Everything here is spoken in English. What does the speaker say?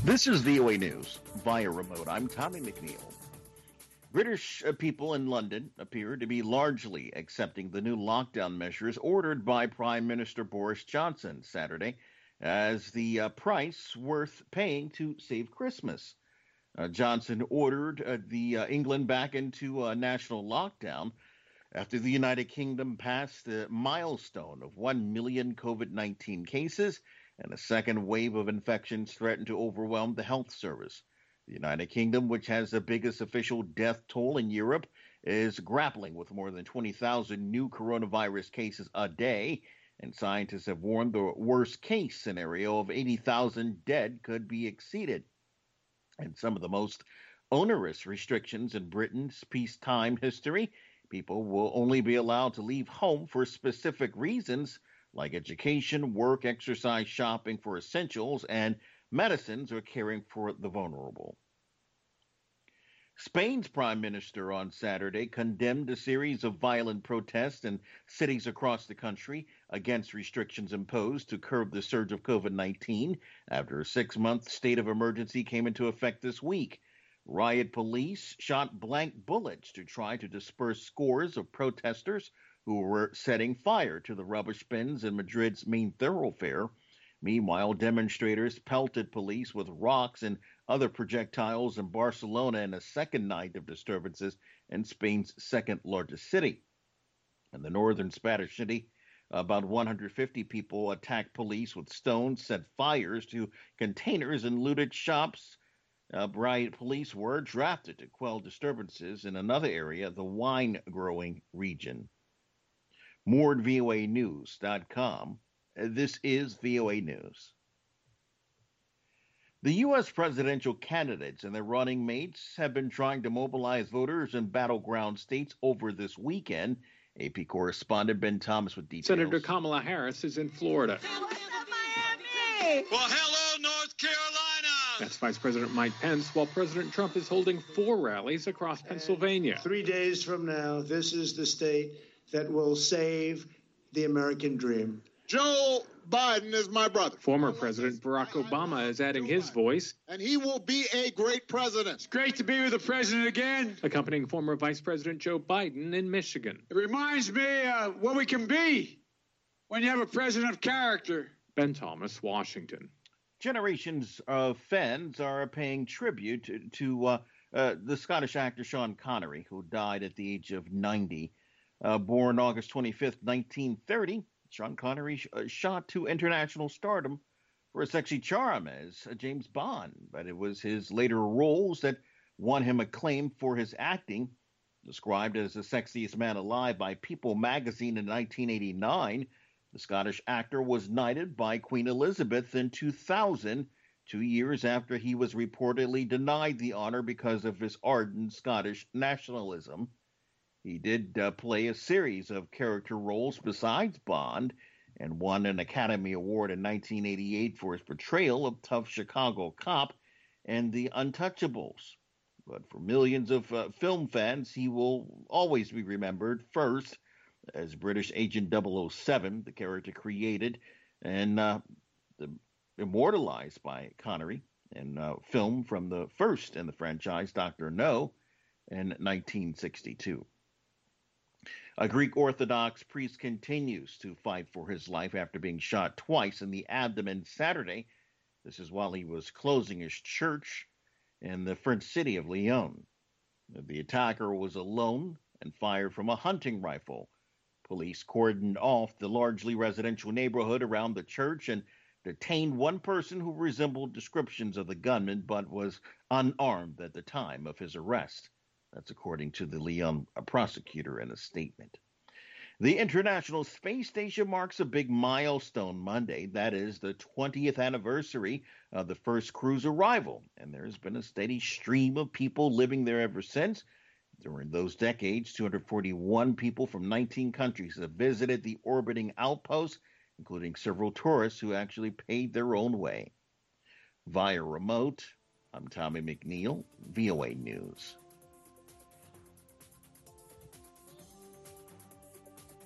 This is VOA News via remote. I'm Tommy McNeil. British people in London appear to be largely accepting the new lockdown measures ordered by Prime Minister Boris Johnson Saturday as the price worth paying to save Christmas. Johnson ordered England back into national lockdown after the United Kingdom passed the milestone of 1 million COVID-19 cases and a second wave of infections threatened to overwhelm the health service. The United Kingdom, which has the biggest official death toll in Europe, is grappling with more than 20,000 new coronavirus cases a day, and scientists have warned the worst-case scenario of 80,000 dead could be exceeded. And some of the most onerous restrictions in Britain's peacetime history, people will only be allowed to leave home for specific reasons like education, work, exercise, shopping for essentials, and medicines or caring for the vulnerable. Spain's prime minister on Saturday condemned a series of violent protests in cities across the country against restrictions imposed to curb the surge of COVID-19 after a 6-month state of emergency came into effect this week. Riot police shot blank bullets to try to disperse scores of protesters who were setting fire to the rubbish bins in Madrid's main thoroughfare. Meanwhile, demonstrators pelted police with rocks and other projectiles in Barcelona in a second night of disturbances in Spain's second largest city. In the northern Spanish city, about 150 people attacked police with stones, set fires to containers, and looted shops. Riot police were drafted to quell disturbances in another area, the wine-growing region. More at voanews.com. This is VOA News. The U.S. presidential candidates and their running mates have been trying to mobilize voters in battleground states over this weekend. AP correspondent Ben Thomas with details. Senator Kamala Harris is in Florida. Miami! Well, hello, North Carolina! That's Vice President Mike Pence, while President Trump is holding 4 rallies across Pennsylvania. 3 days from now, this is the state that will save the American dream. Joe Biden is my brother. Former President Barack Obama is adding his voice. And he will be a great president. It's great to be with the president again. Accompanying former Vice President Joe Biden in Michigan. It reminds me what we can be when you have a president of character. Ben Thomas, Washington. Generations of fans are paying tribute to the Scottish actor Sean Connery, who died at the age of 90. Born August 25th, 1930, Sean Connery shot to international stardom for his sexy charm as James Bond, but it was his later roles that won him acclaim for his acting. Described as the sexiest man alive by People magazine in 1989, the Scottish actor was knighted by Queen Elizabeth in 2000, 2 years after he was reportedly denied the honor because of his ardent Scottish nationalism. He did play a series of character roles besides Bond and won an Academy Award in 1988 for his portrayal of tough Chicago cop and The Untouchables. But for millions of film fans, he will always be remembered first as British Agent 007, the character created and immortalized by Connery in film from the first in the franchise, Dr. No, in 1962. A Greek Orthodox priest continues to fight for his life after being shot twice in the abdomen Saturday. This is while he was closing his church in the French city of Lyon. The attacker was alone and fired from a hunting rifle. Police cordoned off the largely residential neighborhood around the church and detained one person who resembled descriptions of the gunman but was unarmed at the time of his arrest. That's according to the Lyon prosecutor in a statement. The International Space Station marks a big milestone Monday. That is the 20th anniversary of the first crew's arrival, and there's been a steady stream of people living there ever since. During those decades, 241 people from 19 countries have visited the orbiting outpost, including several tourists who actually paid their own way. Via remote, I'm Tommy McNeil, VOA News.